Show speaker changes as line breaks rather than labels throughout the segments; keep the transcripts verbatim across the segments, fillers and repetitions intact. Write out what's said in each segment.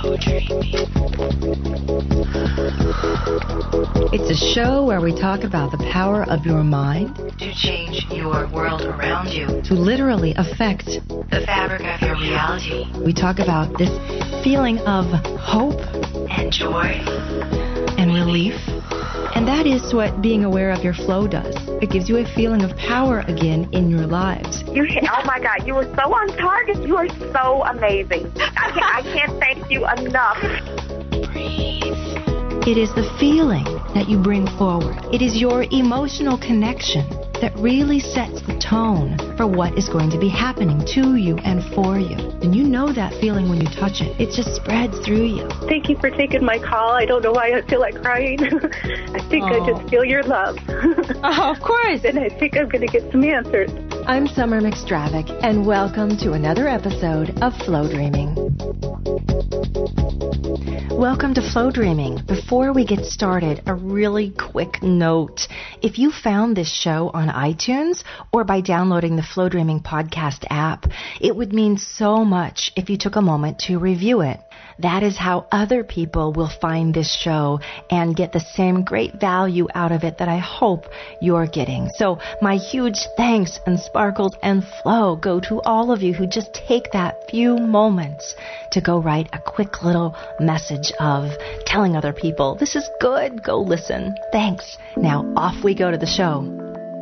It's a show where we talk about the power of your mind to change your world around you, to literally affect the fabric of your reality. We talk about this feeling of hope and joy and relief. And that is what being aware of your flow does. It gives you a feeling of power again in your lives.
You, oh my God, you were so on target. You are so amazing. I can't, I can't thank you enough.
Breathe. It is the feeling that you bring forward. It is your emotional connection that really sets the tone for what is going to be happening to you and for you. And you know that feeling when you touch it. It just spreads through you.
Thank you for taking my call. I don't know why I feel like crying. I think oh. I just feel your love.
Oh, of course.
And I think I'm going to get some answers.
I'm Summer McStravick, and welcome to another episode of Flow Dreaming. Welcome to Flow Dreaming. Before we get started, a really quick note. If you found this show on iTunes or by downloading the Flow Dreaming podcast app, it would mean so much if you took a moment to review it. That is how other people will find this show and get the same great value out of it that I hope you're getting. So my huge thanks and sparkles and flow go to all of you who just take that few moments to go write a quick little message of telling other people, this is good, go listen. Thanks. Now off we go to the show.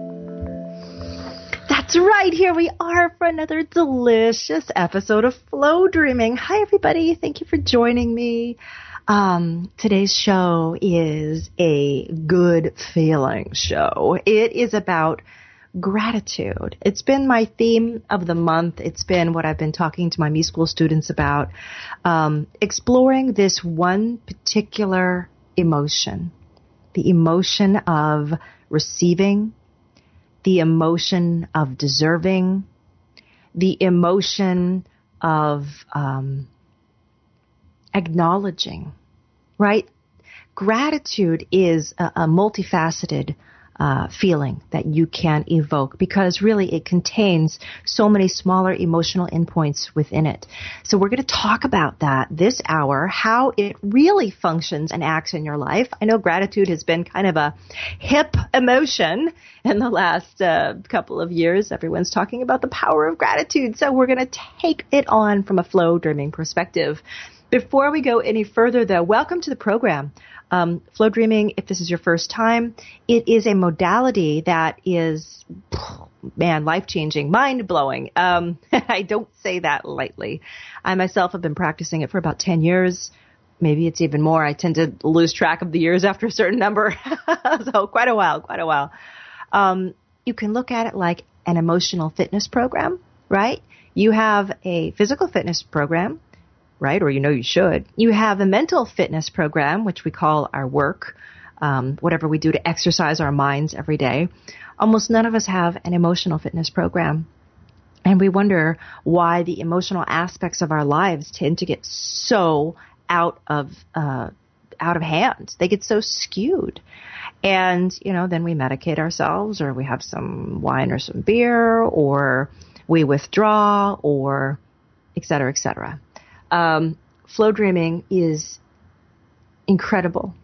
That's right. Here we are for another delicious episode of Flow Dreaming. Hi, everybody. Thank you for joining me. Um, today's show is a good feeling show. It is about gratitude. It's been my theme of the month. It's been what I've been talking to my me school students about, um, exploring this one particular emotion, the emotion of receiving, the emotion of deserving, the emotion of um, acknowledging, right? Gratitude is a, a multifaceted uh, feeling that you can evoke because really it contains so many smaller emotional endpoints within it. So we're going to talk about that this hour, how it really functions and acts in your life. I know gratitude has been kind of a hip emotion in the last uh, couple of years. Everyone's talking about the power of gratitude. So we're going to take it on from a flow dreaming perspective. Before we go any further, though, welcome to the program. Um, Flow Dreaming, if this is your first time, it is a modality that is, man, life-changing, mind-blowing. Um, I don't say that lightly. I myself have been practicing it for about ten years. Maybe it's even more. I tend to lose track of the years after a certain number. So quite a while, quite a while. Um, you can look at it like an emotional fitness program, right? You have a physical fitness program, right? Or you know you should. You have a mental fitness program, which we call our work, um, whatever we do to exercise our minds every day. Almost none of us have an emotional fitness program. And we wonder why the emotional aspects of our lives tend to get so out of uh, out of hand. They get so skewed. And, you know, then we medicate ourselves, or we have some wine or some beer, or we withdraw, or et cetera, et cetera. Um, flow dreaming is incredible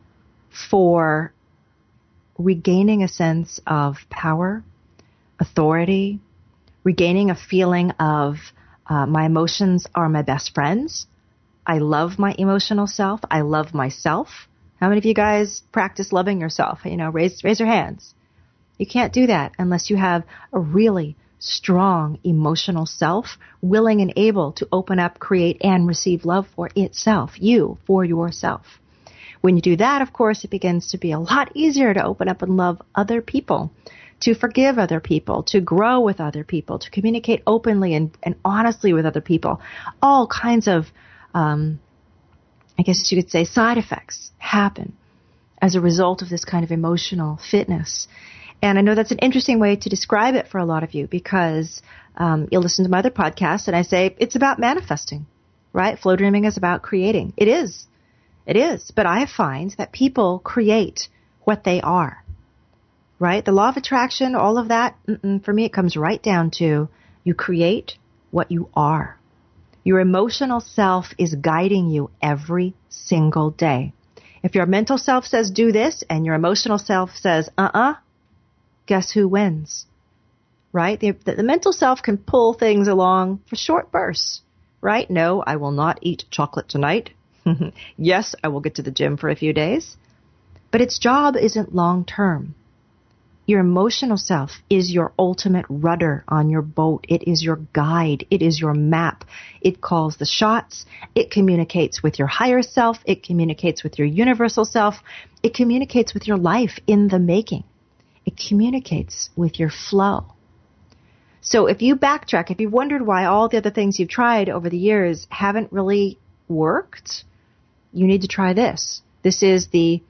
for regaining a sense of power, authority, regaining a feeling of uh, my emotions are my best friends. I love my emotional self. I love myself. How many of you guys practice loving yourself? You know, raise raise your hands. You can't do that unless you have a really strong emotional self, willing and able to open up, create, and receive love for itself, you, for yourself. When you do that, of course, it begins to be a lot easier to open up and love other people, to forgive other people, to grow with other people, to communicate openly and, and honestly with other people. All kinds of, um, I guess you could say, side effects happen as a result of this kind of emotional fitness. And I know that's an interesting way to describe it for a lot of you because um, you'll listen to my other podcasts and I say it's about manifesting, right? Flow dreaming is about creating. It is. It is. But I find that people create what they are, right? The law of attraction, all of that, for me, it comes right down to you create what you are. Your emotional self is guiding you every single day. If your mental self says do this and your emotional self says uh-uh, guess who wins? Right? The, the, the mental self can pull things along for short bursts, right? No, I will not eat chocolate tonight. Yes, I will get to the gym for a few days. But its job isn't long term. Your emotional self is your ultimate rudder on your boat. It is your guide. It is your map. It calls the shots. It communicates with your higher self. It communicates with your universal self. It communicates with your life in the making. It communicates with your flow. So if you backtrack, if you've wondered why all the other things you've tried over the years haven't really worked, you need to try this. This is the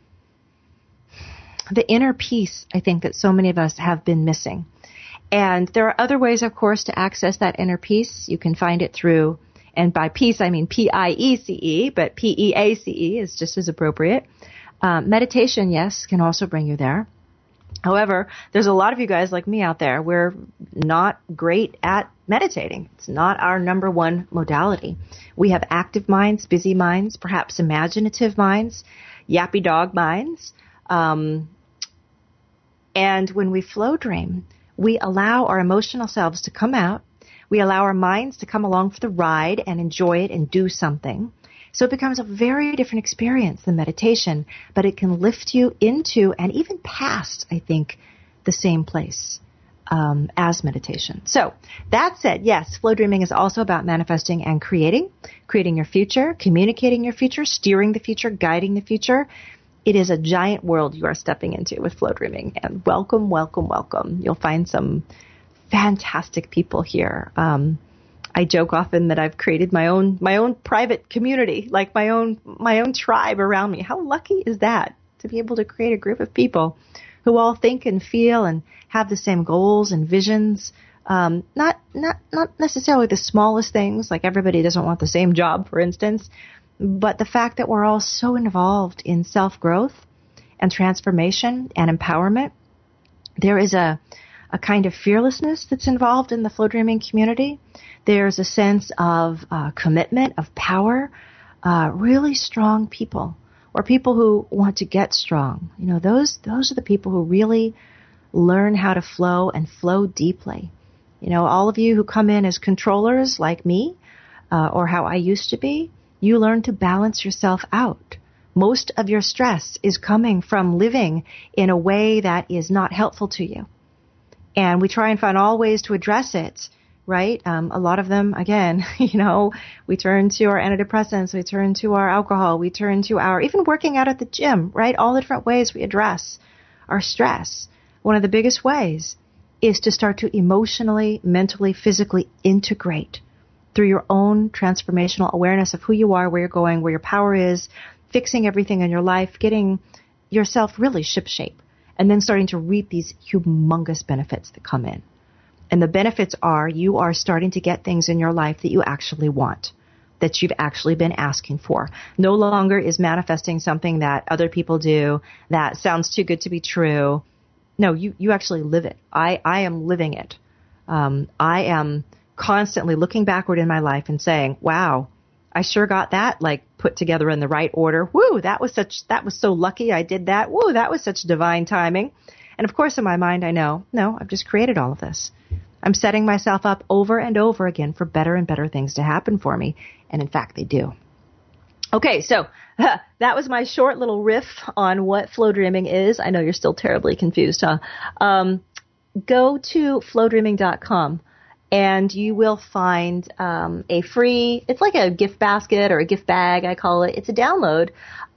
the inner peace, I think, that so many of us have been missing. And there are other ways, of course, to access that inner peace. You can find it through, and by peace, I mean P I E C E, but P E A C E is just as appropriate. Um, meditation, yes, can also bring you there. However, there's a lot of you guys like me out there. We're not great at meditating. It's not our number one modality. We have active minds, busy minds, perhaps imaginative minds, yappy dog minds. Um, and when we flow dream, we allow our emotional selves to come out. We allow our minds to come along for the ride and enjoy it and do something. So it becomes a very different experience than meditation, but it can lift you into and even past, I think, the same place um, as meditation. So that said, yes, flow dreaming is also about manifesting and creating, creating your future, communicating your future, steering the future, guiding the future. It is a giant world you are stepping into with flow dreaming. And welcome, welcome, welcome. You'll find some fantastic people here. Um, I joke often that I've created my own my own private community, like my own my own tribe around me. How lucky is that to be able to create a group of people who all think and feel and have the same goals and visions. Um, not not not necessarily the smallest things, like everybody doesn't want the same job, for instance, but the fact that we're all so involved in self-growth and transformation and empowerment. There is a a kind of fearlessness that's involved in the flow dreaming community. There's a sense of uh, commitment, of power, uh, really strong people, or people who want to get strong. You know, those those are the people who really learn how to flow and flow deeply. You know, all of you who come in as controllers like me, uh, or how I used to be, you learn to balance yourself out. Most of your stress is coming from living in a way that is not helpful to you. And we try and find all ways to address it, right? Um, a lot of them, again, you know, we turn to our antidepressants, we turn to our alcohol, we turn to our, even working out at the gym, right? All the different ways we address our stress. One of the biggest ways is to start to emotionally, mentally, physically integrate through your own transformational awareness of who you are, where you're going, where your power is, fixing everything in your life, getting yourself really shipshape. And then starting to reap these humongous benefits that come in. And the benefits are you are starting to get things in your life that you actually want, that you've actually been asking for. No longer is manifesting something that other people do that sounds too good to be true. No, you, you actually live it. I, I am living it. Um, I am constantly looking backward in my life and saying, wow, I sure got that like put together in the right order. Woo, that was such, that was so lucky I did that. Woo, that was such divine timing. And of course in my mind I know, no, I've just created all of this. I'm setting myself up over and over again for better and better things to happen for me. And in fact, they do. Okay, so uh, that was my short little riff on what flow dreaming is. I know you're still terribly confused, huh? Um, go to flow dreaming dot com. And you will find um, a free, it's like a gift basket or a gift bag, I call it. It's a download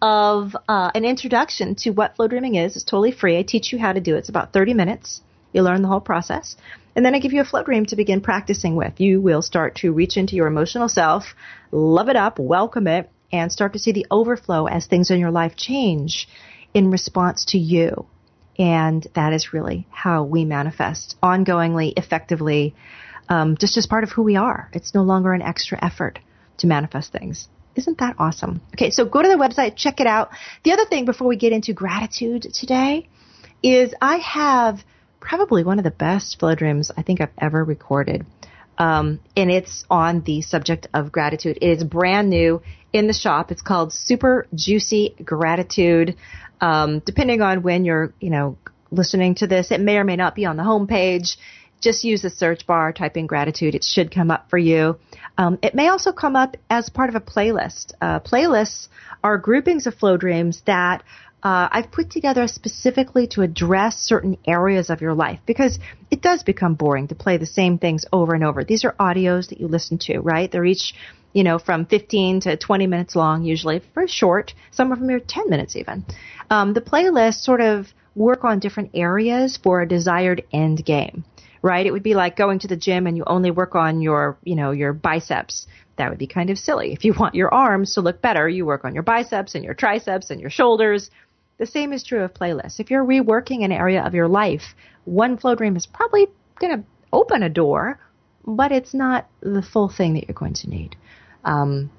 of uh, an introduction to what flow dreaming is. It's totally free. I teach you how to do it. It's about thirty minutes. You learn the whole process. And then I give you a flow dream to begin practicing with. You will start to reach into your emotional self, love it up, welcome it, and start to see the overflow as things in your life change in response to you. And that is really how we manifest ongoingly, effectively, Um, just as part of who we are. It's no longer an extra effort to manifest things. Isn't that awesome? Okay, so go to the website, check it out. The other thing before we get into gratitude today is I have probably one of the best flow dreams I think I've ever recorded. Um, and it's on the subject of gratitude. It is brand new in the shop. It's called Super Juicy Gratitude. Um, depending on when you're, you know, listening to this, it may or may not be on the homepage. Just use the search bar, type in gratitude. It should come up for you. Um, it may also come up as part of a playlist. Uh, playlists are groupings of flow dreams that uh, I've put together specifically to address certain areas of your life, because it does become boring to play the same things over and over. These are audios that you listen to, right? They're each, you know, from fifteen to twenty minutes long, usually, very short. Some of them are ten minutes even. Um, the playlists sort of work on different areas for a desired end game. Right? It would be like going to the gym and you only work on your, you know, your biceps. That would be kind of silly. If you want your arms to look better, you work on your biceps and your triceps and your shoulders. The same is true of playlists. If you're reworking an area of your life, one flow dream is probably going to open a door, but it's not the full thing that you're going to need. Um,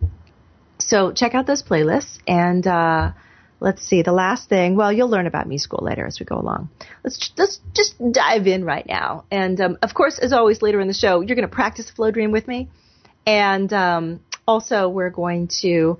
so check out those playlists, and uh, let's see, the last thing, well, you'll learn about Me School later as we go along. Let's, let's just dive in right now. And, um, of course, as always, later in the show, you're going to practice Flow Dream with me. And um, also we're going to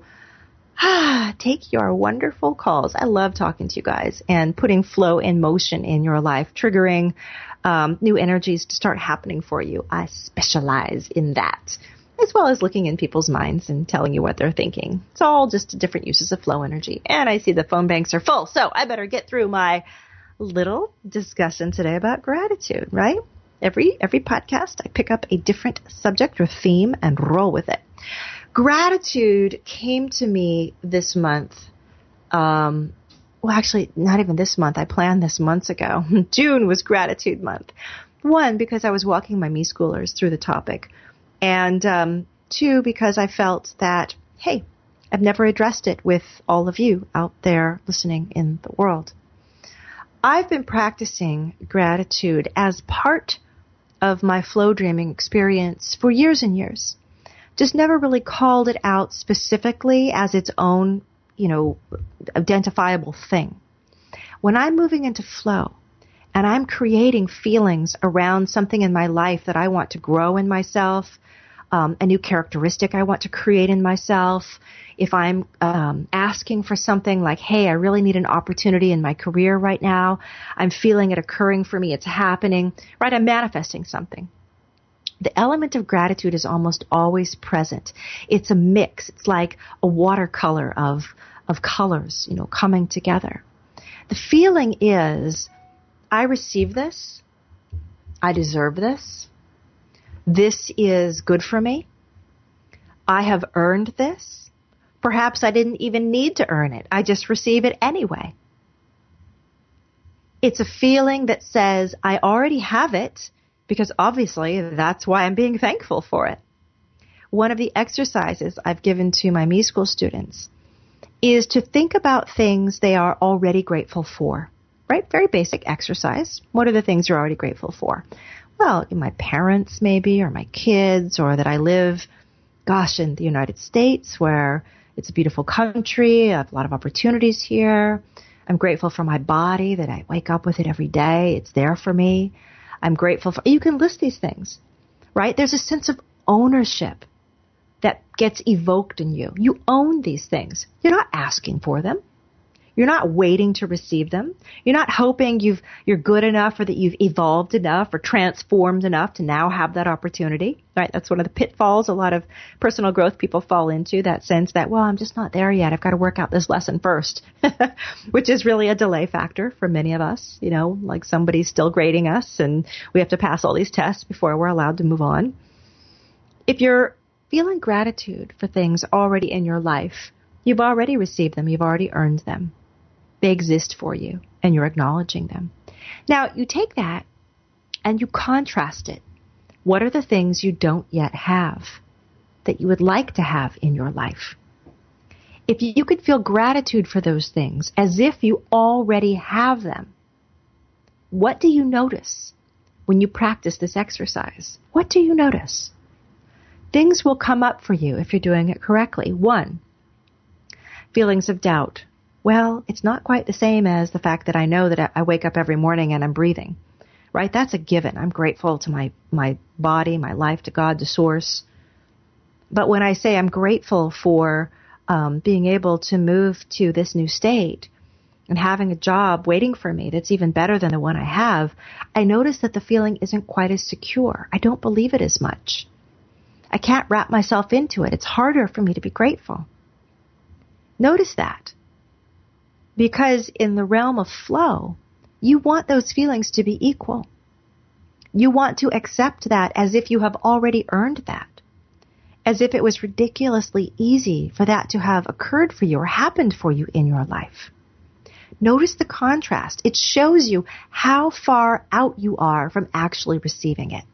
ah, take your wonderful calls. I love talking to you guys and putting flow in motion in your life, triggering um, new energies to start happening for you. I specialize in that, as well as looking in people's minds and telling you what they're thinking. It's all just different uses of flow energy. And I see the phone banks are full, so I better get through my little discussion today about gratitude, right? Every every podcast, I pick up a different subject or theme and roll with it. Gratitude came to me this month. Um, well, actually, not even this month. I planned this months ago. June was Gratitude Month. One, because I was walking my Me Schoolers through the topic. And um, two, because I felt that, hey, I've never addressed it with all of you out there listening in the world. I've been practicing gratitude as part of my flow dreaming experience for years and years. Just never really called it out specifically as its own, you know, identifiable thing. When I'm moving into flow and I'm creating feelings around something in my life that I want to grow in myself, um, a new characteristic I want to create in myself, if I'm um, asking for something like, hey, I really need an opportunity in my career right now, I'm feeling it occurring for me, it's happening, right? I'm manifesting something. The element of gratitude is almost always present. It's a mix. It's like a watercolor of, of colors, you know, coming together. The feeling is, I receive this. I deserve this. This is good for me. I have earned this. Perhaps I didn't even need to earn it. I just receive it anyway. It's a feeling that says, I already have it, because obviously that's why I'm being thankful for it. One of the exercises I've given to my Me School students is to think about things they are already grateful for, right? Very basic exercise. What are the things you're already grateful for? Well, my parents maybe, or my kids, or that I live, gosh, in the United States where it's a beautiful country. I have a lot of opportunities here. I'm grateful for my body, that I wake up with it every day. It's there for me. I'm grateful for, you can list these things, right? There's a sense of ownership that gets evoked in you. You own these things. You're not asking for them. You're not waiting to receive them. You're not hoping you've, you're good enough or that you've evolved enough or transformed enough to now have that opportunity, right? That's one of the pitfalls a lot of personal growth people fall into, that sense that, well, I'm just not there yet. I've got to work out this lesson first, which is really a delay factor for many of us, you know, like somebody's still grading us and we have to pass all these tests before we're allowed to move on. If you're feeling gratitude for things already in your life, you've already received them. You've already earned them. They exist for you, and you're acknowledging them. Now, you take that and you contrast it. What are the things you don't yet have that you would like to have in your life? If you could feel gratitude for those things as if you already have them, what do you notice when you practice this exercise? What do you notice? Things will come up for you if you're doing it correctly. One, feelings of doubt. Well, it's not quite the same as the fact that I know that I wake up every morning and I'm breathing, right? That's a given. I'm grateful to my, my body, my life, to God, to Source. But when I say I'm grateful for um, being able to move to this new state and having a job waiting for me that's even better than the one I have, I notice that the feeling isn't quite as secure. I don't believe it as much. I can't wrap myself into it. It's harder for me to be grateful. Notice that. Because in the realm of flow, you want those feelings to be equal. You want to accept that as if you have already earned that. As if it was ridiculously easy for that to have occurred for you or happened for you in your life. Notice the contrast. It shows you how far out you are from actually receiving it.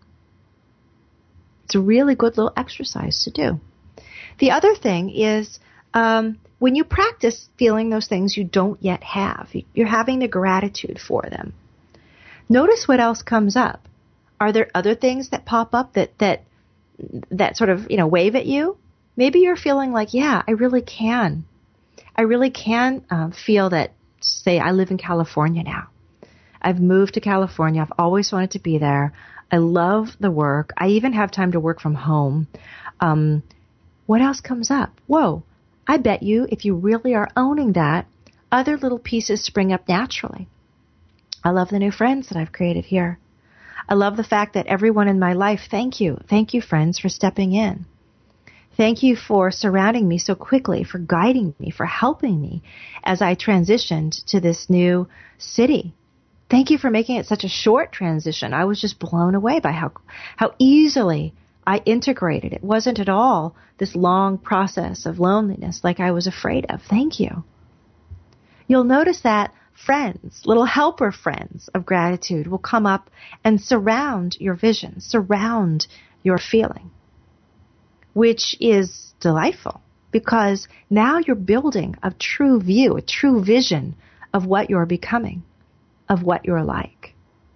It's a really good little exercise to do. The other thing is um, when you practice feeling those things you don't yet have, you're having the gratitude for them. Notice what else comes up. Are there other things that pop up that that that sort of, you know, wave at you? Maybe you're feeling like, yeah, I really can. I really can uh, feel that, say, I live in California now. I've moved to California. I've always wanted to be there. I love the work. I even have time to work from home. Um, what else comes up? Whoa, I bet you if you really are owning that, other little pieces spring up naturally. I love the new friends that I've created here. I love the fact that everyone in my life, thank you. Thank you, friends, for stepping in. Thank you for surrounding me so quickly, for guiding me, for helping me as I transitioned to this new city. Thank you for making it such a short transition. I was just blown away by how how easily I integrated. It wasn't at all this long process of loneliness like I was afraid of. Thank you. You'll notice that friends, little helper friends of gratitude will come up and surround your vision, surround your feeling, which is delightful because now you're building a true view, a true vision of what you're becoming, of what you're like.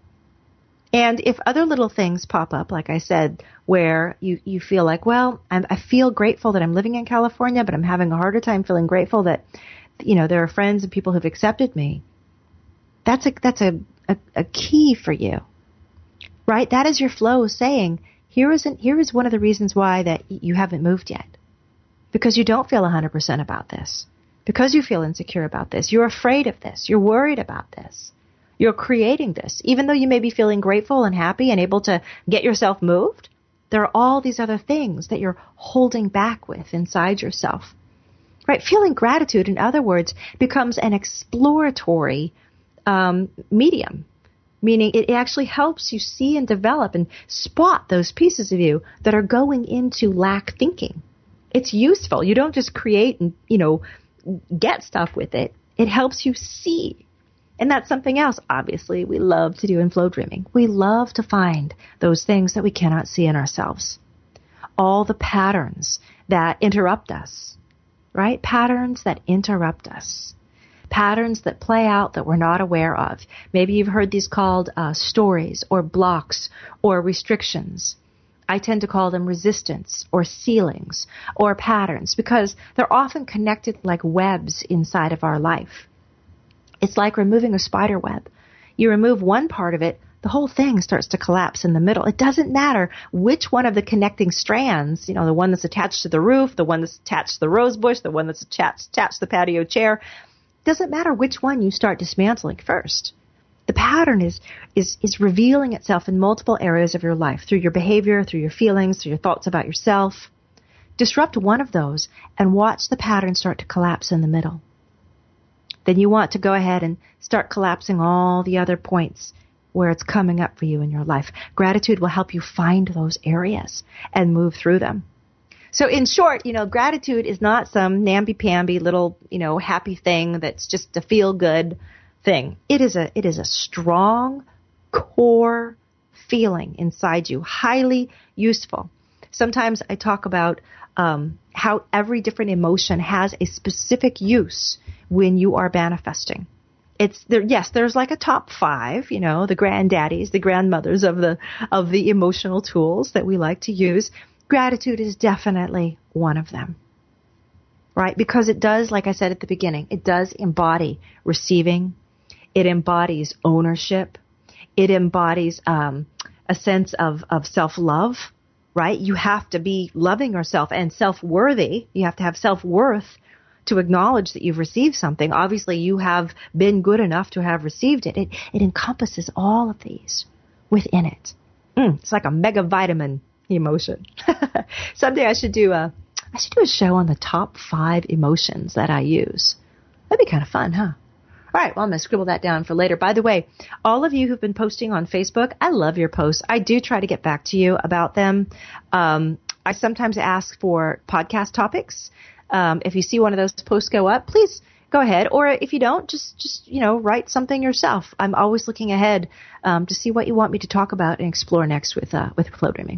And if other little things pop up, like I said, where you, you feel like, well, I'm, I feel grateful that I'm living in California, but I'm having a harder time feeling grateful that, you know, there are friends and people who've accepted me. That's a, that's a, a, a key for you, right? That is your flow saying, here is, an, here is one of the reasons why that you haven't moved yet. Because you don't feel one hundred percent about this. Because you feel insecure about this. You're afraid of this. You're worried about this. You're creating this. Even though you may be feeling grateful and happy and able to get yourself moved, there are all these other things that you're holding back with inside yourself. Right? Feeling gratitude, in other words, becomes an exploratory um, medium. Meaning it actually helps you see and develop and spot those pieces of you that are going into lack thinking. It's useful. You don't just create and, you know, get stuff with it. It helps you see. And that's something else, obviously, we love to do in flow dreaming. We love to find those things that we cannot see in ourselves. All the patterns that interrupt us, right? Patterns that interrupt us. Patterns that play out that we're not aware of. Maybe you've heard these called uh, stories or blocks or restrictions. I tend to call them resistance or ceilings or patterns because they're often connected like webs inside of our life. It's like removing a spider web. You remove one part of it, the whole thing starts to collapse in the middle. It doesn't matter which one of the connecting strands, you know, the one that's attached to the roof, the one that's attached to the rose bush, the one that's attached, attached to the patio chair. Doesn't matter which one you start dismantling first. The pattern is, is, is revealing itself in multiple areas of your life, through your behavior, through your feelings, through your thoughts about yourself. Disrupt one of those and watch the pattern start to collapse in the middle. Then you want to go ahead and start collapsing all the other points where it's coming up for you in your life. Gratitude will help you find those areas and move through them. So in short, you know, gratitude is not some namby-pamby little, you know, happy thing that's just a feel-good thing. It is a, it is a strong core feeling inside you, highly useful. Sometimes I talk about um, how every different emotion has a specific use when you are manifesting. It's there. Yes, there's like a top five, you know, the granddaddies, the grandmothers of the of the emotional tools that we like to use. Gratitude is definitely one of them, right? Because it does, like I said at the beginning, it does embody receiving. It embodies ownership. It embodies um, a sense of, of self-love, right? You have to be loving yourself and self-worthy. You have to have self-worth to acknowledge that you've received something. Obviously, you have been good enough to have received it. It, it encompasses all of these within it. Mm, it's like a mega vitamin emotion. Someday I should do a, I should do a show on the top five emotions that I use. That'd be kind of fun, huh? All right, well, I'm going to scribble that down for later. By the way, all of you who've been posting on Facebook, I love your posts. I do try to get back to you about them. Um, I sometimes ask for podcast topics. Um, if you see one of those posts go up, please go ahead. Or if you don't, just, just you know, write something yourself. I'm always looking ahead um, to see what you want me to talk about and explore next with uh, with Flow Dreaming.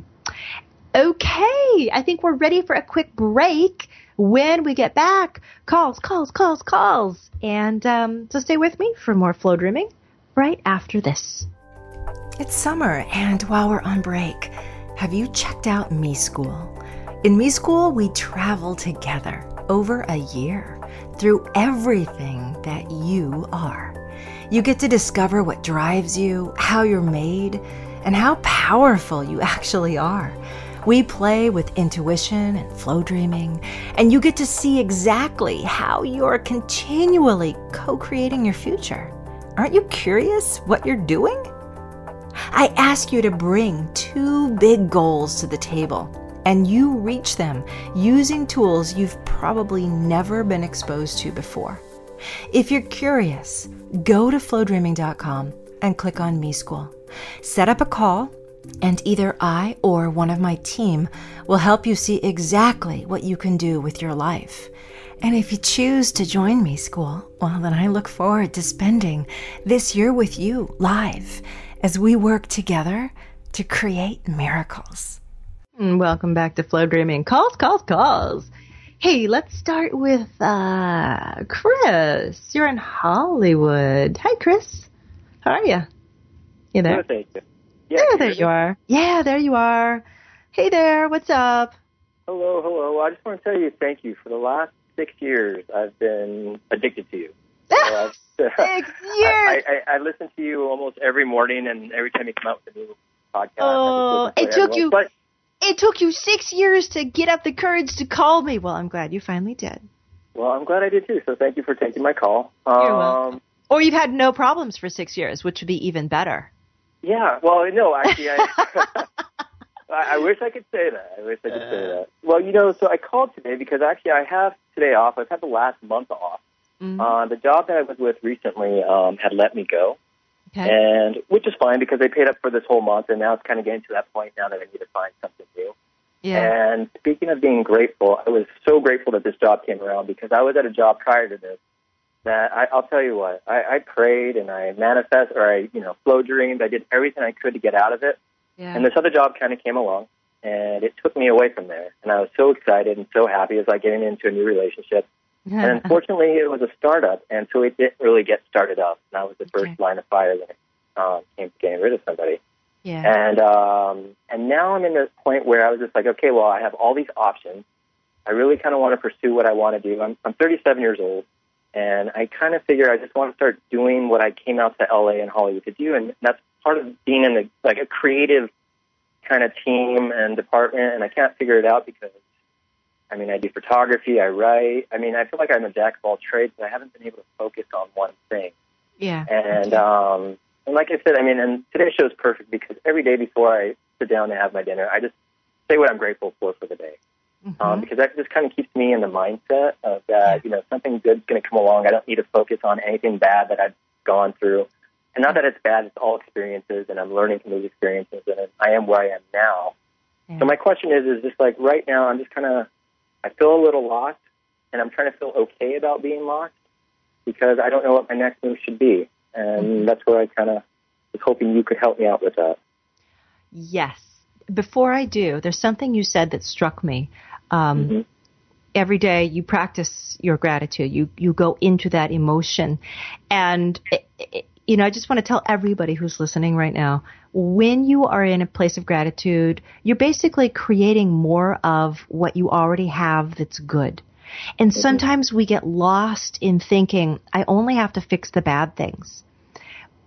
Okay, I think we're ready for a quick break. When we get back, calls, calls, calls, calls. And um, so stay with me for more Flow Dreaming right after this. It's summer, and while we're on break, have you checked out Me School? In Me School, we travel together over a year through everything that you are. You get to discover what drives you, how you're made, and how powerful you actually are. We play with intuition and flow dreaming, and you get to see exactly how you're continually co-creating your future. Aren't you curious what you're doing? I ask you to bring two big goals to the table, and you reach them using tools you've probably never been exposed to before. If you're curious, go to flow dreaming dot com and click on Me School. Set up a call, and either I or one of my team will help you see exactly what you can do with your life. And if you choose to join Me School, well, then I look forward to spending this year with you live as we work together to create miracles. Welcome back to Flow Dreaming. Calls, calls, calls. Hey, let's start with uh, Chris. You're in Hollywood. Hi, Chris. How are you? You there?
No, thank you. Yeah,
yeah there you are. Yeah, there you are. Hey there, what's up?
Hello, hello. I just want to tell you thank you. For the last six years, I've been addicted to you. So I've,
six years!
I, I, I listen to you almost every morning, and every time you come out with a new podcast.
Oh, it took you... But, It took you six years to get up the courage to call me. Well, I'm glad you finally did.
Well, I'm glad I did too, so thank you for taking my call.
You're
um,
welcome. Or you've had no problems for six years, which would be even better.
Yeah, well, no, actually, I, I wish I could say that. I wish I could uh, say that. Well, you know, so I called today because actually I have today off. I've had the last month off. Mm-hmm. Uh, the job that I was with recently um, had let me go. Okay. And which is fine because they paid up for this whole month, and now it's kind of getting to that point now that I need to find something new. Yeah. And speaking of being grateful, I was so grateful that this job came around because I was at a job prior to this that I, I'll tell you what, I, I prayed and I manifested, or I, you know, flow dreamed. I did everything I could to get out of it. Yeah. And this other job kind of came along, and it took me away from there. And I was so excited and so happy. It was like getting into a new relationship. And unfortunately, it was a startup, and so it didn't really get started up. And that was the first okay. line of fire when it um, came to getting rid of somebody. Yeah. And um, and now I'm in the point where I was just like, okay, well, I have all these options. I really kind of want to pursue what I want to do. I'm, I'm thirty-seven years old, and I kind of figure I just want to start doing what I came out to L A and Hollywood to do, and that's part of being in the like a creative kind of team and department, and I can't figure it out because I mean, I do photography, I write. I mean, I feel like I'm a jack of all trades, but I haven't been able to focus on one thing. Yeah. And, um, and like I said, I mean, and today's show is perfect because every day before I sit down to have my dinner, I just say what I'm grateful for for the day. Mm-hmm. Um, because that just kind of keeps me in the mindset of that, you know, something good's going to come along. I don't need to focus on anything bad that I've gone through. And not that it's bad, it's all experiences, and I'm learning from those experiences, and I am where I am now. Yeah. So my question is, is just like right now, I'm just kind of, I feel a little lost, and I'm trying to feel okay about being lost because I don't know what my next move should be. And mm-hmm. that's where I kind of was hoping you could help me out with that.
Yes. Before I do, there's something you said that struck me. Um, mm-hmm. Every day you practice your gratitude. You, you go into that emotion. And, it, it, you know, I just want to tell everybody who's listening right now, when you are in a place of gratitude, you're basically creating more of what you already have that's good. And sometimes we get lost in thinking, I only have to fix the bad things.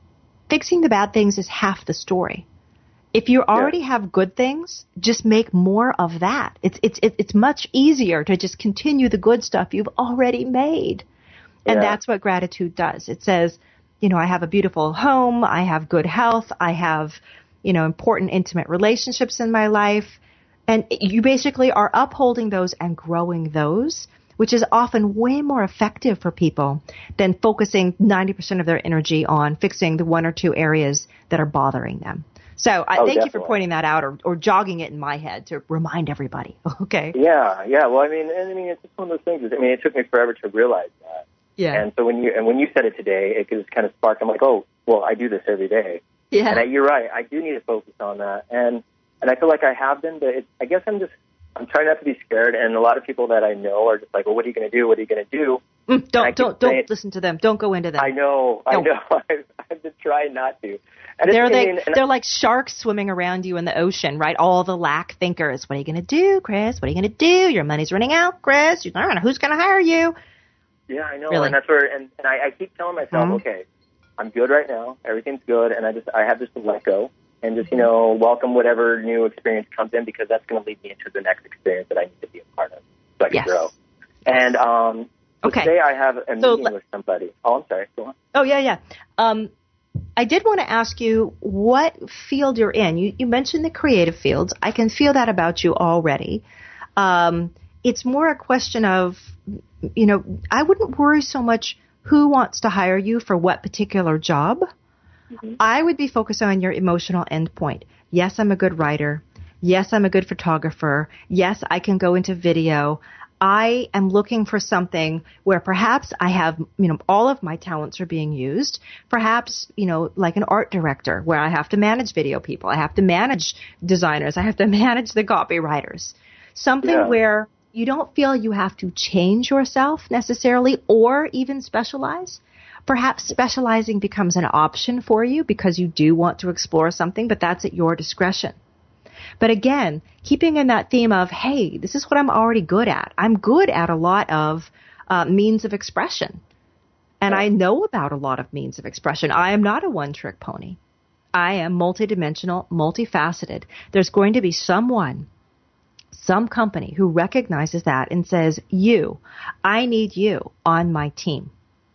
fixing the bad things is half the story. If you already yeah. have good things, just make more of that. It's it's it's much easier to just continue the good stuff you've already made. And yeah. that's what gratitude does. It says, you know, I have a beautiful home, I have good health, I have, you know, important intimate relationships in my life. And you basically are upholding those and growing those, which is often way more effective for people than focusing ninety percent of their energy on fixing the one or two areas that are bothering them. So I
oh,
thank
definitely.
you for pointing that out or, or jogging it in my head to remind everybody. Okay.
Yeah, yeah. Well, I mean, and I mean, it's just one of those things. I mean, it took me forever to realize that.
Yeah.
And so when you and when you said it today, it just kind of sparked. I'm like, oh, well, I do this every day.
Yeah.
And I, you're right. I do need to focus on that. And and I feel like I have been, but it's, I guess I'm just I'm trying not to be scared. And a lot of people that I know are just like, well, what are you going to do? What are you going to do?
Mm, don't don't don't saying, listen to them. Don't go into them.
I know. I no. know. I've, I've been trying not to. And
they're they, I mean, they're like sharks swimming around you in the ocean, right? All the lack thinkers. What are you going to do, Chris? What are you going to do? Your money's running out, Chris. You don't know who's going to hire you.
Yeah, I know.
Really?
And that's where, and, and I, I keep telling myself, mm-hmm. okay, I'm good right now. Everything's good. And I just, I have just to let go and just, you know, welcome whatever new experience comes in because that's going to lead me into the next experience that I need to be a part of so I can
yes.
grow. And, um, so
okay.
today I have a
so,
meeting with somebody. Oh, I'm sorry. Go on.
Oh, yeah, yeah. Um, I did want to ask you what field you're in. You, you mentioned the creative fields. I can feel that about you already. Um, it's more a question of, you know, I wouldn't worry so much who wants to hire you for what particular job. Mm-hmm. I would be focused on your emotional endpoint. Yes, I'm a good writer. Yes, I'm a good photographer. Yes, I can go into video. I am looking for something where perhaps I have, you know, all of my talents are being used. Perhaps, you know, like an art director where I have to manage video people. I have to manage designers. I have to manage the copywriters. Something yeah. where you don't feel you have to change yourself necessarily or even specialize. Perhaps specializing becomes an option for you because you do want to explore something, but that's at your discretion. But again, keeping in that theme of, hey, this is what I'm already good at. I'm good at a lot of uh, means of expression. And I know about a lot of means of expression. I am not a one-trick pony. I am multidimensional, multifaceted. There's going to be someone, some company who recognizes that and says, you, I need you on my team.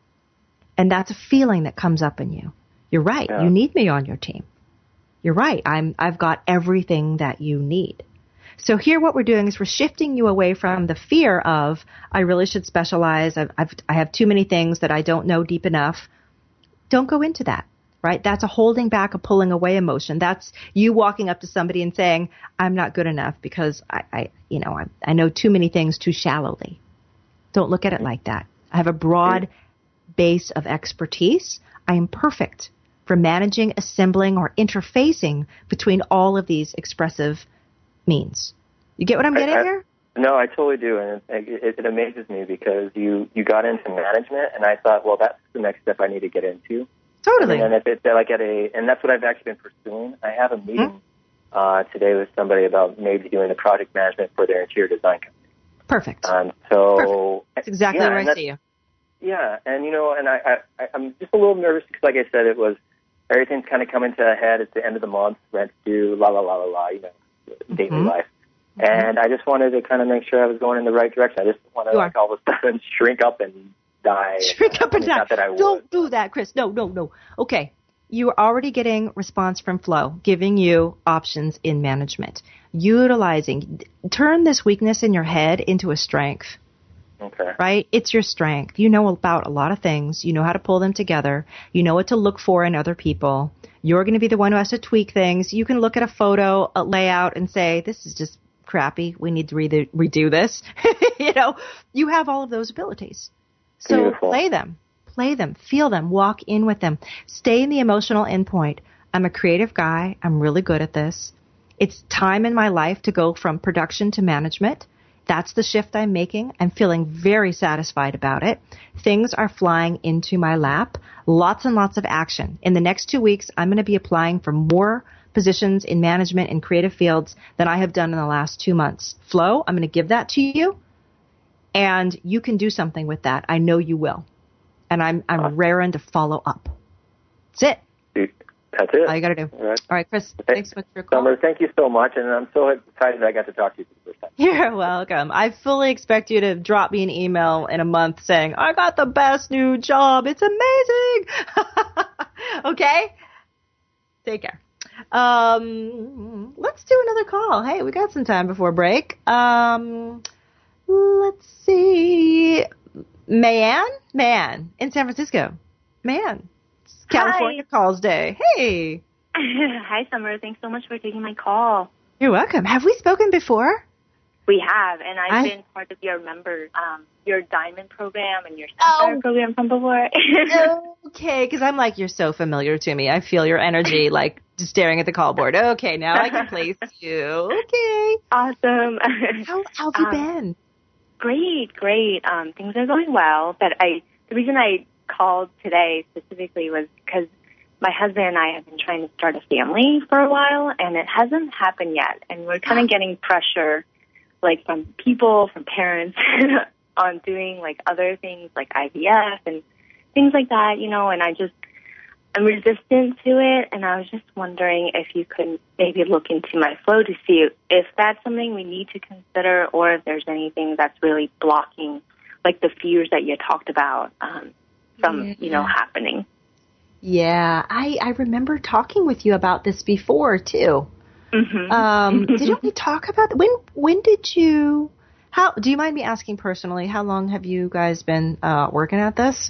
And that's a feeling that comes up in you. You're right. Yeah. You need me on your team. You're right. I'm, I've got everything that you need. So here what we're doing is we're shifting you away from the fear of, I really should specialize. I've, I've, I have too many things that I don't know deep enough. Don't go into that, right? That's a holding back, a pulling away emotion. That's you walking up to somebody and saying, I'm not good enough because I, I you know, I, I know too many things too shallowly. Don't look at it like that. I have a broad base of expertise. I am perfect for managing, assembling, or interfacing between all of these expressive means. You get what I'm getting
I, I,
here?
No, I totally do, and it, it, it amazes me because you, you got into management, and I thought, well, that's the next step I need to get into.
Totally.
And if it's like at a, and that's what I've actually been pursuing. I have a meeting mm-hmm. uh, today with somebody about maybe doing the project management for their interior design company.
Perfect.
Um, so
Perfect. That's exactly
yeah,
where I see you.
Yeah, and you know, and I, I, I'm just a little nervous because, like I said, it was. Everything's kind of coming to a head. It's the end of the month, rent's due, la, la, la, la, la, you know, daily mm-hmm. life. Mm-hmm. And I just wanted to kind of make sure I was going in the right direction. I just want to, like, all of a sudden shrink up and die.
Shrink up and die. Don't
would.
do that, Chris. No, no, no. Okay. You are already getting response from Flow, giving you options in management. Utilizing, turn this weakness in your head into a strength.
Okay.
Right? It's your strength. You know about a lot of things. You know how to pull them together. You know what to look for in other people. You're going to be the one who has to tweak things. You can look at a photo, a layout, and say, this is just crappy. We need to re- redo this. You know, you have all of those abilities. So
Beautiful.
play them. Play them. Feel them. Walk in with them. Stay in the emotional endpoint. I'm a creative guy. I'm really good at this. It's time in my life to go from production to management. That's the shift I'm making. I'm feeling very satisfied about it. Things are flying into my lap. Lots and lots of action. In the next two weeks, I'm going to be applying for more positions in management and creative fields than I have done in the last two months. Flo, I'm going to give that to you, and you can do something with that. I know you will. And I'm I'm raring to follow up. That's it.
That's it.
All you got to do. All right. All right, Chris,
okay.
thanks so much for your call.
Summer, thank you so much, and I'm so excited that I got to talk to you for the first time.
You're welcome. I fully expect you to drop me an email in a month saying, I got the best new job. It's amazing. Okay? Take care. Um, let's do another call. Hey, we got some time before break. Um, let's see. Mayan? Mayan in San Francisco. Mayan. It's California
Hi.
Calls Day. Hey.
Hi, Summer. Thanks so much for taking my call.
You're welcome. Have we spoken before?
We have, and I've
I...
been part of your member, um, your Diamond program and your Sapphire oh. program from before.
Okay, because I'm like, you're so familiar to me. I feel your energy, like, just staring at the call board. Okay, now I can place you. Okay.
Awesome.
How, how have you
um,
been?
Great, great. Um, things are going well, but I, the reason I called today specifically was because my husband and I have been trying to start a family for a while, and it hasn't happened yet, and we're kind of getting pressure like from people, from parents on doing like other things like I V F and things like that, you know, and I just, I'm resistant to it. And I was just wondering if you could maybe look into my flow to see if that's something we need to consider or if there's anything that's really blocking like the fears that you talked about um, from, yeah. you know, happening.
Yeah, I, I remember talking with you about this before too. Mm-hmm. Um, didn't we talk about that? When when did you? How do you mind me asking personally? How long have you guys been uh, working at this?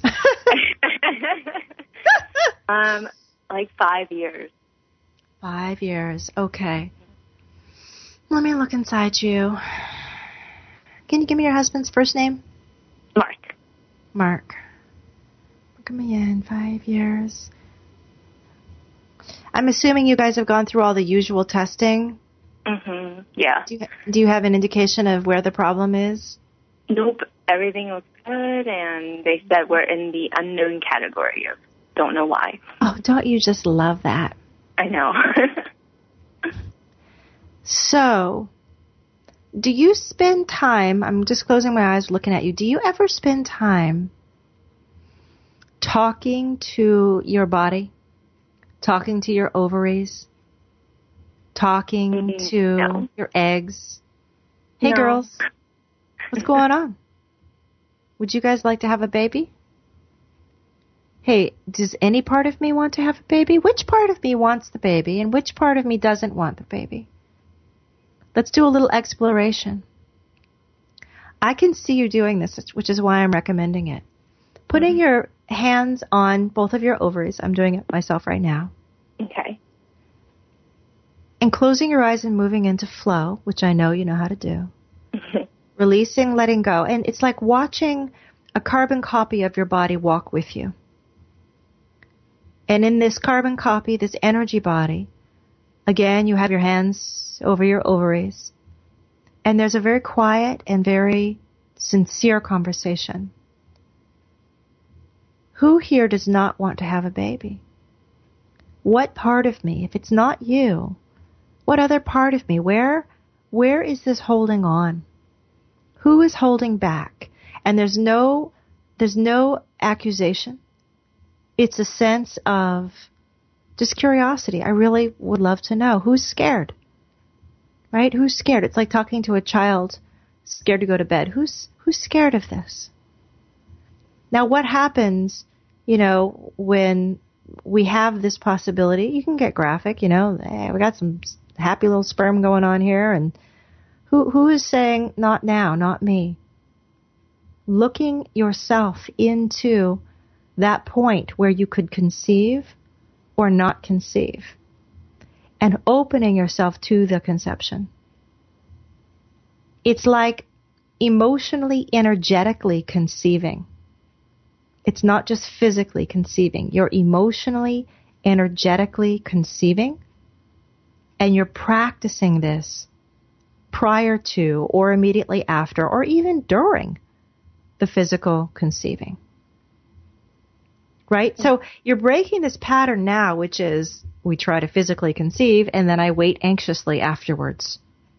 um, like five years.
Five years. Okay. Let me look inside you. Can you give me your husband's first name?
Mark.
Mark. Look at me in five years. I'm assuming you guys have gone through all the usual testing.
Mm-hmm. Yeah.
Do you, do you have an indication of where the problem is?
Nope. Everything looks good, and they said we're in the unknown category of don't know why.
Oh, don't you just love that?
I know.
So, do you spend time, I'm just closing my eyes looking at you, do you ever spend time talking to your body? Talking to your ovaries, talking mm-hmm. to no. your eggs. Hey,
no.
girls, what's going on? Would you guys like to have a baby? Hey, does any part of me want to have a baby? Which part of me wants the baby and which part of me doesn't want the baby? Let's do a little exploration. I can see you doing this, which is why I'm recommending it. Putting mm-hmm. your hands on both of your ovaries. I'm doing it myself right now.
Okay.
And closing your eyes and moving into flow, which I know you know how to do. Releasing, letting go. And it's like watching a carbon copy of your body walk with you. And in this carbon copy, this energy body, again, you have your hands over your ovaries. And there's a very quiet and very sincere conversation. Who here does not want to have a baby? What part of me, if it's not you, what other part of me, where, where is this holding on? Who is holding back? And there's no, there's no accusation. It's a sense of just curiosity. I really would love to know who's scared, right? Who's scared? It's like talking to a child scared to go to bed. Who's, who's scared of this? Now, what happens, you know, when we have this possibility? You can get graphic, you know, hey, we got some happy little sperm going on here, and who who is saying, not now, not me? Looking yourself into that point where you could conceive or not conceive, and opening yourself to the conception. It's like emotionally, energetically conceiving. It's not just physically conceiving. You're emotionally, energetically conceiving, and you're practicing this prior to or immediately after or even during the physical conceiving. Right? So you're breaking this pattern now, which is we try to physically conceive and then I wait anxiously afterwards.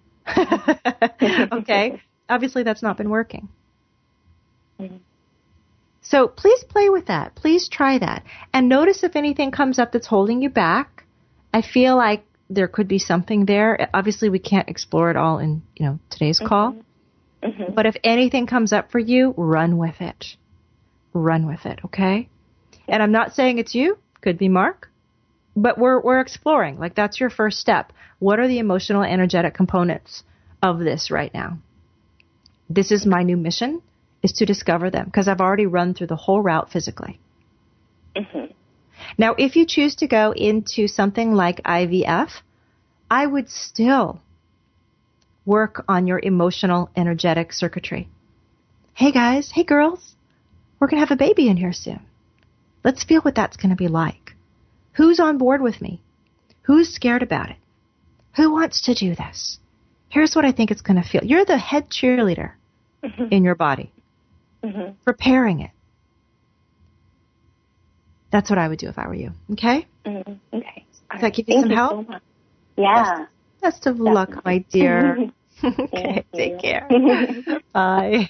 Okay? Obviously that's not been working. Mm-hmm. So please play with that. Please try that. And notice if anything comes up that's holding you back. I feel like there could be something there. Obviously, we can't explore it all in, you know, today's mm-hmm. call. Mm-hmm. But if anything comes up for you, run with it. Run with it, okay? And I'm not saying it's you. Could be Mark. But we're we're exploring. Like, that's your first step. What are the emotional, energetic components of this right now? This is my new mission, is to discover them, because I've already run through the whole route physically. Mm-hmm. Now, if you choose to go into something like I V F, I would still work on your emotional, energetic circuitry. Hey, guys. Hey, girls. We're going to have a baby in here soon. Let's feel what that's going to be like. Who's on board with me? Who's scared about it? Who wants to do this? Here's what I think it's going to feel. You're the head cheerleader mm-hmm. in your body, mm-hmm. preparing it. That's what I would do if I were you. Okay?
Mm-hmm. Okay.
Does that give you some help?
So yeah.
Best, best of Definitely. luck, my dear. Okay, take care. Bye.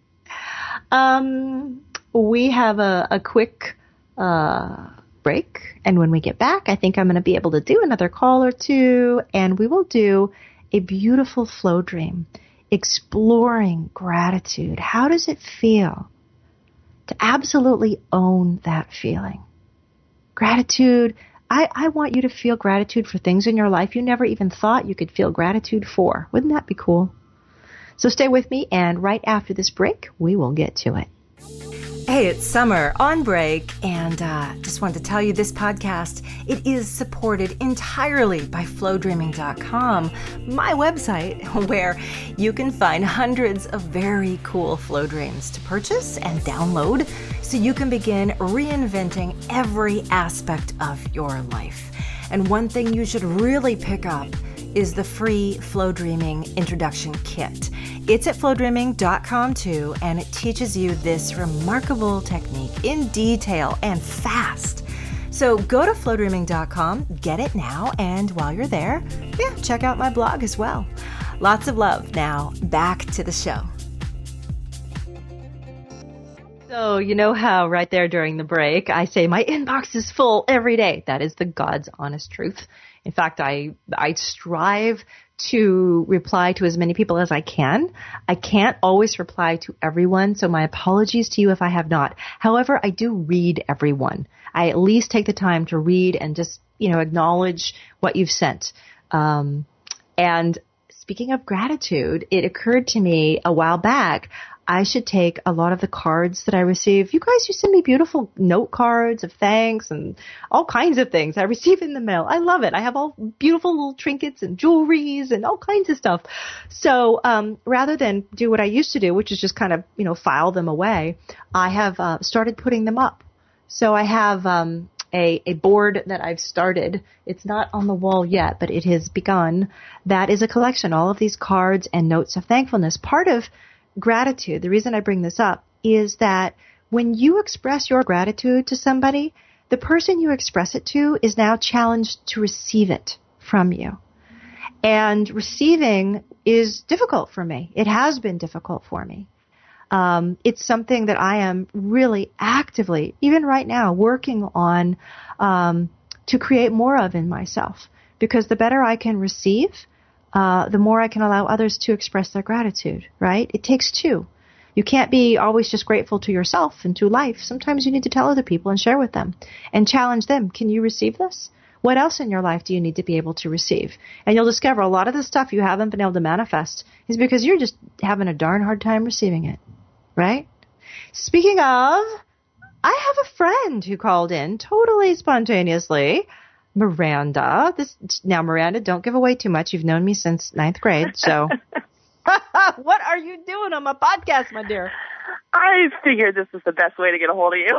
Um, we have a, a quick uh, break, and when we get back, I think I'm going to be able to do another call or two, and we will do a beautiful flow dream, exploring gratitude. How does it feel to absolutely own that feeling? Gratitude. I, I want you to feel gratitude for things in your life you never even thought you could feel gratitude for. Wouldn't that be cool? So stay with me, and right after this break, we will get to it.
Hey, it's Summer on break, and uh, just wanted to tell you this podcast, it is supported entirely by flow dreaming dot com, my website, where you can find hundreds of very cool flow dreams to purchase and download so you can begin reinventing every aspect of your life. And one thing you should really pick up is the free Flow Dreaming Introduction Kit. It's at flow dreaming dot com too, and it teaches you this remarkable technique in detail and fast. So go to flow dreaming dot com, get it now, and while you're there, yeah, check out my blog as well. Lots of love. Now, back to the show.
So you know how right there during the break, I say my inbox is full every day. That is the God's honest truth. In fact, I I strive to reply to as many people as I can. I can't always reply to everyone, so my apologies to you if I have not. However, I do read everyone. I at least take the time to read and just, you know, acknowledge what you've sent. Um, and speaking of gratitude, it occurred to me a while back, I should take a lot of the cards that I receive. You guys, you send me beautiful note cards of thanks and all kinds of things I receive in the mail. I love it. I have all beautiful little trinkets and jewelries and all kinds of stuff. So um, rather than do what I used to do, which is just kind of, you know, file them away, I have uh, started putting them up. So I have um, a, a board that I've started. It's not on the wall yet, but it has begun. That is a collection, all of these cards and notes of thankfulness. Part of gratitude, the reason I bring this up, is that when you express your gratitude to somebody, the person you express it to is now challenged to receive it from you. And receiving is difficult for me. It has been difficult for me. Um, it's something that I am really actively, even right now, working on um, to create more of in myself. Because the better I can receive, Uh, the more I can allow others to express their gratitude, right? It takes two. You can't be always just grateful to yourself and to life. Sometimes you need to tell other people and share with them and challenge them. Can you receive this? What else in your life do you need to be able to receive? And you'll discover a lot of the stuff you haven't been able to manifest is because you're just having a darn hard time receiving it, right? Speaking of, I have a friend who called in totally spontaneously. Miranda. This now, Miranda, don't give away too much. You've known me since ninth grade, so what are you doing on my podcast, my dear?
I figured this was the best way to get a hold of you.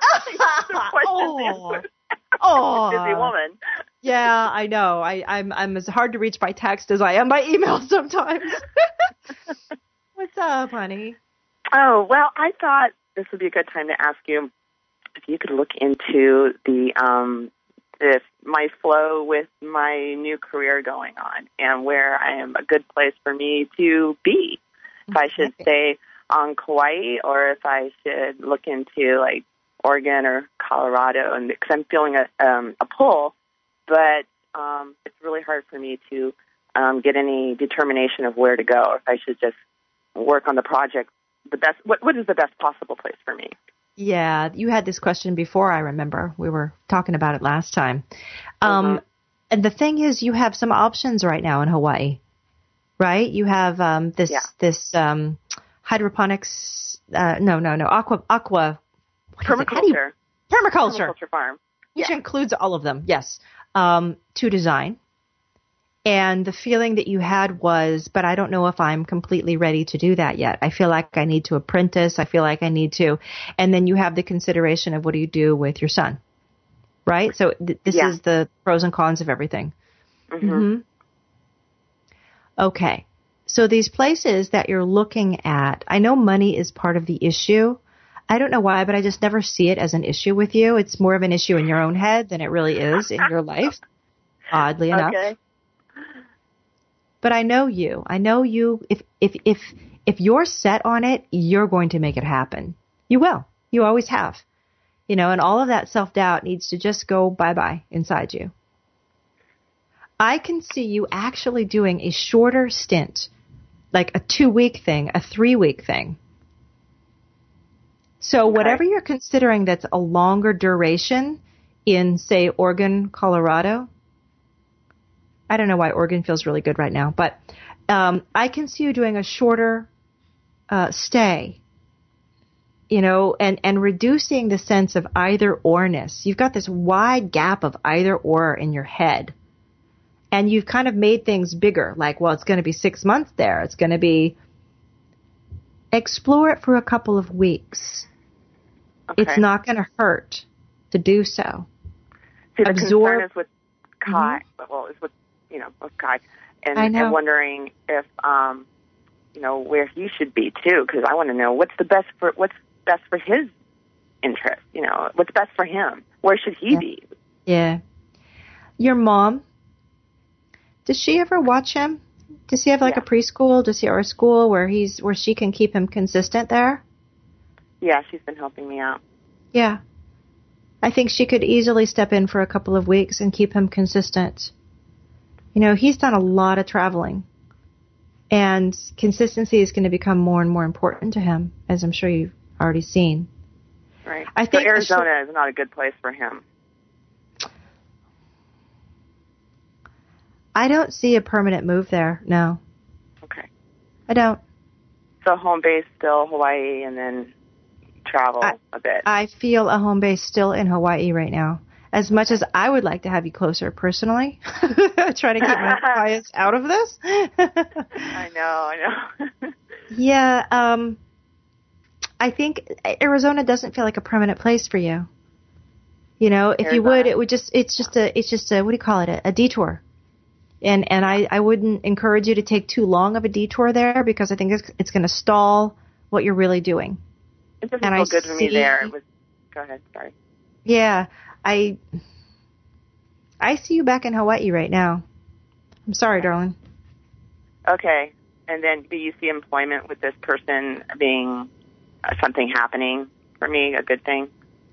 oh, oh.
Busy woman.
Yeah, I know. I, I'm I'm as hard to reach by text as I am by email sometimes. What's up, honey?
Oh, well, I thought this would be a good time to ask you if you could look into the um. This my flow with my new career going on and where I am a good place for me to be. If I should stay on Kauai or if I should look into like Oregon or Colorado, and because I'm feeling a um, a pull, but um, it's really hard for me to um, get any determination of where to go, or if I should just work on the project. The best, what, what is the best possible place for me?
Yeah, you had this question before, I remember. We were talking about it last time. Um, mm-hmm. And the thing is, you have some options right now in Hawaii, right? You have um, this
yeah.
this um, hydroponics, uh, no, no, no, aqua, aqua,
permaculture.
You, permaculture.
Permaculture farm.
Which
yeah.
includes all of them, yes, um, to design. And the feeling that you had was, but I don't know if I'm completely ready to do that yet. I feel like I need to apprentice. I feel like I need to. And then you have the consideration of what do you do with your son, right? So th- this
yeah.
is the pros and cons of everything.
Mm-hmm.
Mm-hmm. Okay. So these places that you're looking at, I know money is part of the issue. I don't know why, but I just never see it as an issue with you. It's more of an issue in your own head than it really is in your life, oddly enough.
Okay.
But I know you. I know you. If if if if you're set on it, you're going to make it happen. You will. You always have. You know, and all of that self-doubt needs to just go bye-bye inside you. I can see you actually doing a shorter stint, like a two-week thing, a three-week thing. So
okay.
whatever you're considering that's a longer duration in, say, Oregon, Colorado, I don't know why Oregon feels really good right now, but um, I can see you doing a shorter uh, stay, you know, and, and reducing the sense of either-orness. You've got this wide gap of either-or in your head, and you've kind of made things bigger, like, well, it's going to be six months there. It's going to be – explore it for a couple of weeks.
Okay.
It's not going to hurt to do so.
See, the
Absorb-
concern is with Kai, mm-hmm. well, is with you know, with Kai, and,
I know.
and wondering if, um, you know, where he should be too, because I want to know what's the best for what's best for his interest. You know, what's best for him. Where should he
yeah.
be?
Yeah. Your mom, does she ever watch him? Does he have like
yeah.
a preschool? Does he or a school where he's where she can keep him consistent there?
Yeah, she's been helping me out.
Yeah. I think she could easily step in for a couple of weeks and keep him consistent. You know, he's done a lot of traveling, and consistency is going to become more and more important to him, as I'm sure you've already seen.
Right.
I think
so Arizona sh- is not a good place for him.
I don't see a permanent move there, no.
Okay.
I don't.
So home base still Hawaii, and then travel
I,
a bit.
I feel a home base still in Hawaii right now. As much as I would like to have you closer personally, trying to keep my bias out of this.
I know, I know.
yeah, um, I think Arizona doesn't feel like a permanent place for you. You know, if
Arizona.
you would, it would just, it's just a, it's just a, what do you call it, a, a detour. And and I, I wouldn't encourage you to take too long of a detour there, because I think it's, it's going to stall what you're really doing.
It doesn't
and
feel
I
good for
see,
me there. It was, go ahead, sorry.
Yeah, I I see you back in Hawaii right now. I'm sorry, darling.
Okay. And then do you see employment with this person being uh, something happening for me, a good thing?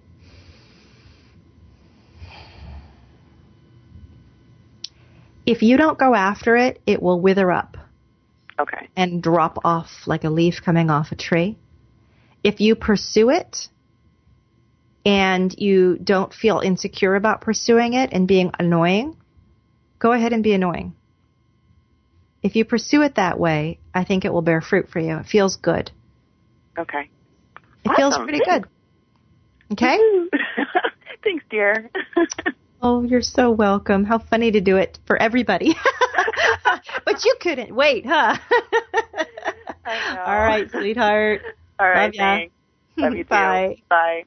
If you don't go after it, it will wither up.
Okay.
And drop off like a leaf coming off a tree. If you pursue it, and you don't feel insecure about pursuing it and being annoying, go ahead and be annoying. If you pursue it that way, I think it will bear fruit for you. It feels good.
Okay.
It
awesome.
feels pretty
Thanks.
good. Okay?
Thanks, dear.
Oh, you're so welcome. How funny to do it for everybody. But you couldn't wait, huh?
I know.
All right, sweetheart.
All right,
Love
thanks.
ya.
Love you too.
Bye.
Bye.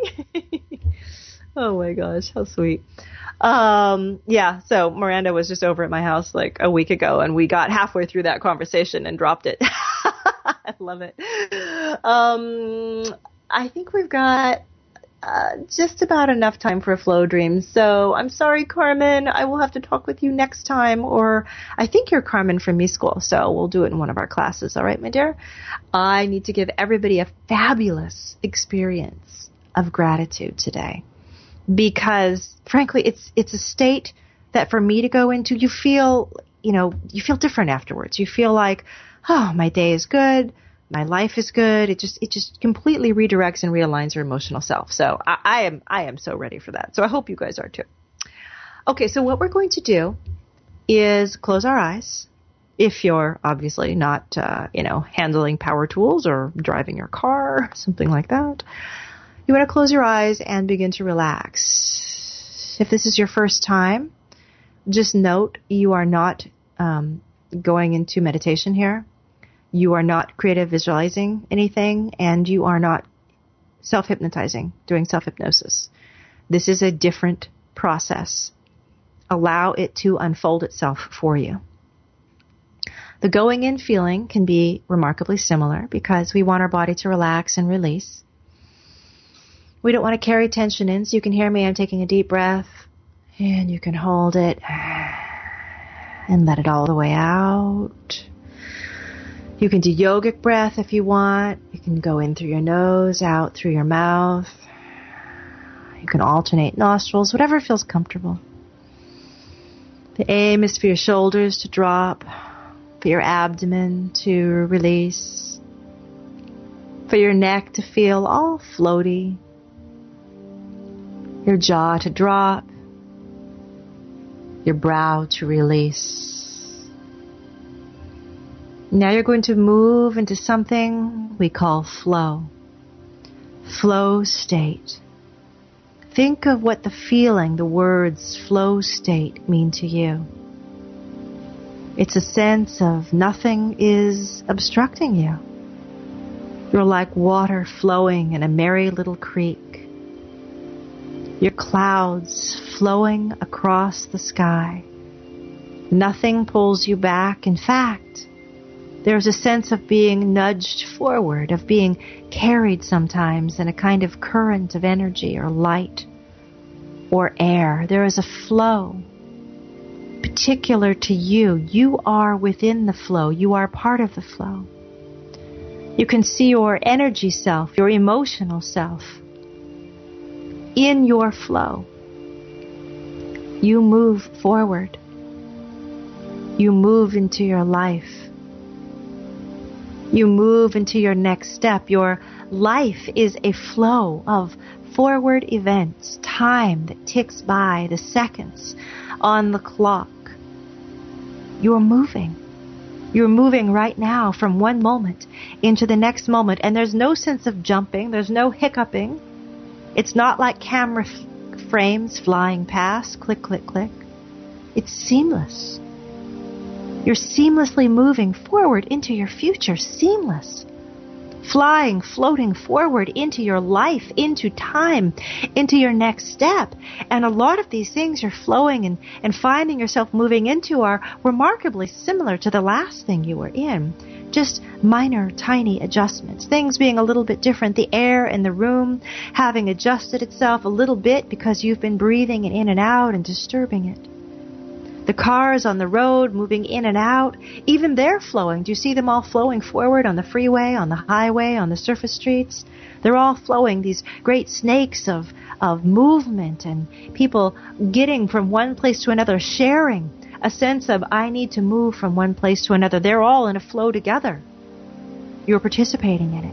Oh my gosh, how sweet. Um, yeah, so Miranda was just over at my house like a week ago, and we got halfway through that conversation and dropped it. I love it. Um, I think we've got uh, just about enough time for a flow dream. So I'm sorry, Carmen. I will have to talk with you next time, or I think you're Carmen from Me School, so we'll do it in one of our classes. All right, my dear? I need to give everybody a fabulous experience of gratitude today, because frankly, it's it's a state that for me to go into, you feel, you know, you feel different afterwards. You feel like, oh, my day is good. My life is good. It just, it just completely redirects and realigns your emotional self. So I, I am, I am so ready for that. So I hope you guys are too. Okay. So what we're going to do is close our eyes. If you're obviously not, uh, you know, handling power tools or driving your car, something like that, you want to close your eyes and begin to relax. If this is your first time, just note you are not um, going into meditation here. You are not creative visualizing anything, and you are not self-hypnotizing, doing self-hypnosis. This is a different process. Allow it to unfold itself for you. The going in feeling can be remarkably similar because we want our body to relax and release. We don't want to carry tension in, so you can hear me. I'm taking a deep breath, and you can hold it and let it all the way out. You can do yogic breath if you want. You can go in through your nose, out through your mouth. You can alternate nostrils, whatever feels comfortable. The aim is for your shoulders to drop, for your abdomen to release, for your neck to feel all floaty, your jaw to drop, your brow to release. Now you're going to move into something we call flow. Flow state. Think of what the feeling, the words flow state mean to you. It's a sense of nothing is obstructing you. You're like water flowing in a merry little creek. Your clouds flowing across the sky. Nothing pulls you back. In fact, there's a sense of being nudged forward, of being carried sometimes in a kind of current of energy or light or air. There is a flow particular to you. You are within the flow. You are part of the flow. You can see your energy self, your emotional self, in your flow. You move forward. You move into your life. You move into your next step. Your life is a flow of forward events, time that ticks by, the seconds on the clock. You're moving. You're moving right now from one moment into the next moment, and there's no sense of jumping. There's no hiccuping. It's not like camera f- frames flying past, click, click, click. It's seamless. You're seamlessly moving forward into your future, seamless. Flying, floating forward into your life, into time, into your next step. And a lot of these things you're flowing and, and finding yourself moving into are remarkably similar to the last thing you were in. Just minor, tiny adjustments. Things being a little bit different. The air in the room having adjusted itself a little bit because you've been breathing in and out and disturbing it. The cars on the road moving in and out, even they're flowing. Do you see them all flowing forward on the freeway, on the highway, on the surface streets? They're all flowing, these great snakes of, of movement and people getting from one place to another, sharing a sense of, I need to move from one place to another. They're all in a flow together. You're participating in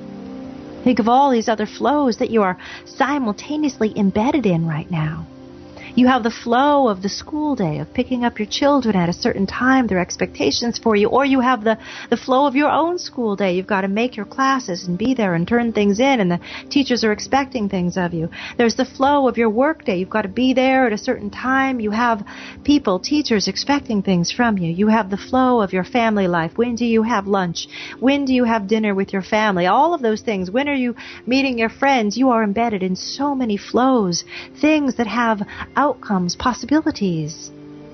it. Think of all these other flows that you are simultaneously embedded in right now. You have the flow of the school day, of picking up your children at a certain time, their expectations for you, or you have the, the flow of your own school day. You've got to make your classes and be there and turn things in, and the teachers are expecting things of you. There's the flow of your work day. You've got to be there at a certain time. You have people, teachers expecting things from you. You have the flow of your family life. When do you have lunch? When do you have dinner with your family? All of those things. When are you meeting your friends? You are embedded in so many flows, things that have outcomes, possibilities.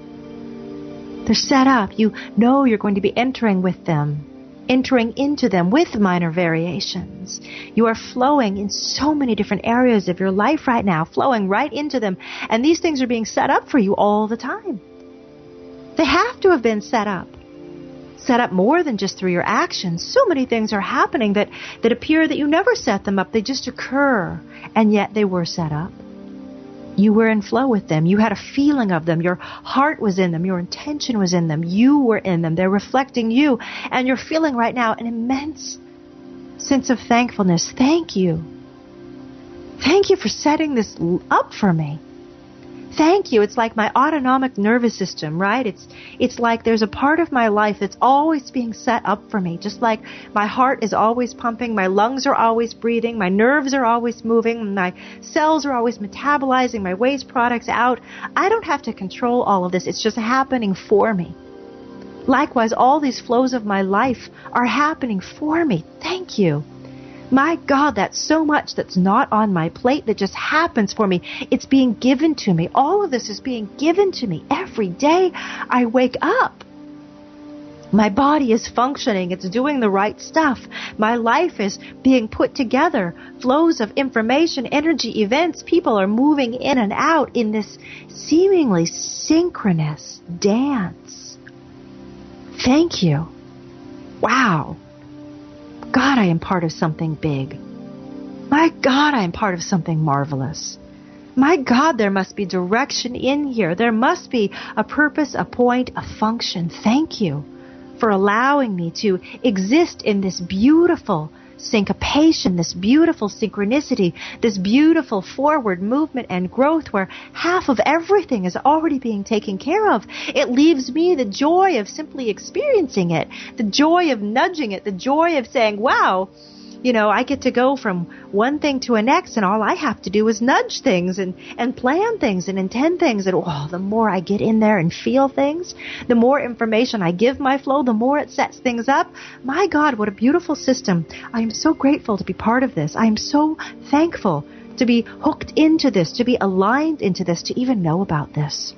They're set up. You know you're going to be entering with them, entering into them with minor variations. You are flowing in so many different areas of your life right now, flowing right into them. And these things are being set up for you all the time. They have to have been set up. Set up more than just through your actions. So many things are happening that, that appear that you never set them up. They just occur, and yet they were set up. You were in flow with them. You had a feeling of them. Your heart was in them. Your intention was in them. You were in them. They're reflecting you. And you're feeling right now an immense sense of thankfulness. Thank you. Thank you for setting this up for me. Thank you. It's like my autonomic nervous system, right? It's it's like there's a part of my life that's always being set up for me. Just like my heart is always pumping, my lungs are always breathing, my nerves are always moving, my cells are always metabolizing my waste products out. I don't have to control all of this. It's just happening for me. Likewise, all these flows of my life are happening for me. Thank you. My God, that's so much that's not on my plate that just happens for me. It's being given to me. All of this is being given to me every day I wake up. My body is functioning. It's doing the right stuff. My life is being put together. Flows of information, energy, events, people are moving in and out in this seemingly synchronous dance. Thank you. Wow. God, I am part of something big. My God, I am part of something marvelous. My God, there must be direction in here. There must be a purpose, a point, a function. Thank you for allowing me to exist in this beautiful syncopation, this beautiful synchronicity, this beautiful forward movement and growth where half of everything is already being taken care of. It leaves me the joy of simply experiencing it, the joy of nudging it, the joy of saying, wow, you know, I get to go from one thing to a next, and all I have to do is nudge things and, and plan things and intend things. And oh, the more I get in there and feel things, the more information I give my flow, the more it sets things up. My God, what a beautiful system. I am so grateful to be part of this. I am so thankful to be hooked into this, to be aligned into this, to even know about this.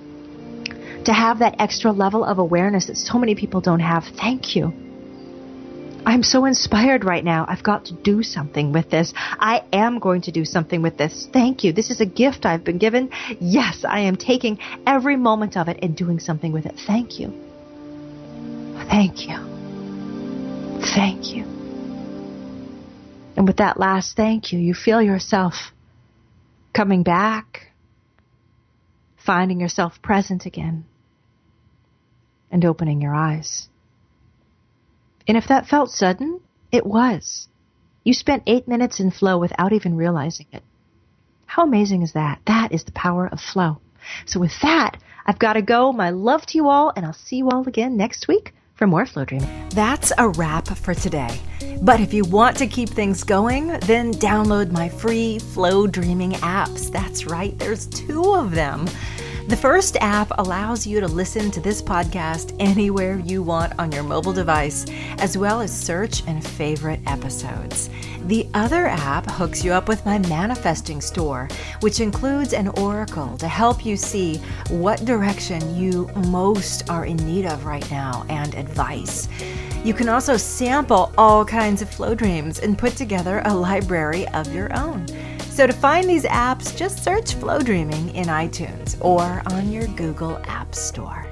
To have that extra level of awareness that so many people don't have. Thank you. I'm so inspired right now. I've got to do something with this. I am going to do something with this. Thank you. This is a gift I've been given. Yes, I am taking every moment of it and doing something with it. Thank you. Thank you. Thank you. And with that last thank you, you feel yourself coming back, finding yourself present again, and opening your eyes. And if that felt sudden, it was. You spent eight minutes in flow without even realizing it. How amazing is that? That is the power of flow. So with that, I've got to go. My love to you all, and I'll see you all again next week for more Flow Dreaming.
That's a wrap for today. But if you want to keep things going, then download my free Flow Dreaming apps. That's right, there's two of them. The first app allows you to listen to this podcast anywhere you want on your mobile device, as well as search and favorite episodes. The other app hooks you up with my manifesting store, which includes an oracle to help you see what direction you most are in need of right now, and advice. You can also sample all kinds of flow dreams and put together a library of your own. So to find these apps, just search Flow Dreaming in iTunes or on your Google App Store.